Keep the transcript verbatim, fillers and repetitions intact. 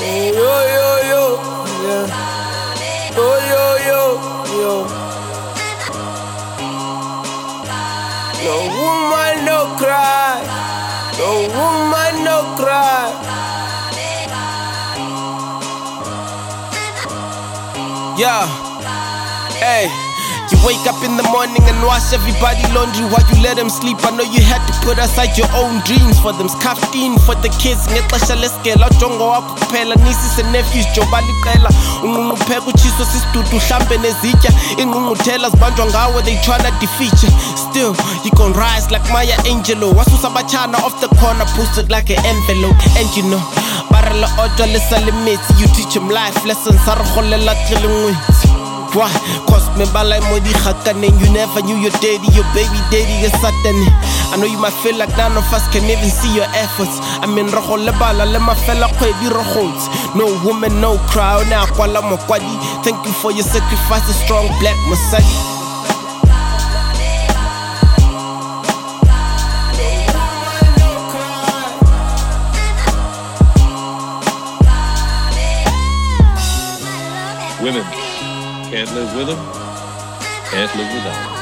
Yo, yo, yo, yeah. Yo, yo, yo, yo. No woman, no cry. No woman, no cry. Yeah, hey. You wake up in the morning and wash everybody laundry while you let them sleep. I know you had to put aside your own dreams for them. Scuffed in for the kids. Ngexesha leskela jongo wakho kuphela nieces and nephews jobali qela. Unqunqupheka uchiso sisidudu hlambe nezitya. Ingqungquthela zibanjwa ngawe they tryna defeat you. Still you gon' rise like Maya Angelou. Wasusa bachana off the corner posted like an envelope. And you know barela odwa lesa limits. You teach them life lessons. Sarholela trilling why? Cause me balai modi khakanen. You never knew your daddy, your baby daddy is Satan. I know you might feel like none of us can even see your efforts. I mean roho lebala le mafela khwedi rohots. No woman, no cry. Now kwala mokwadi. Thank you for your sacrifice, a strong black Messiah. Women can't live with them, can't live without them.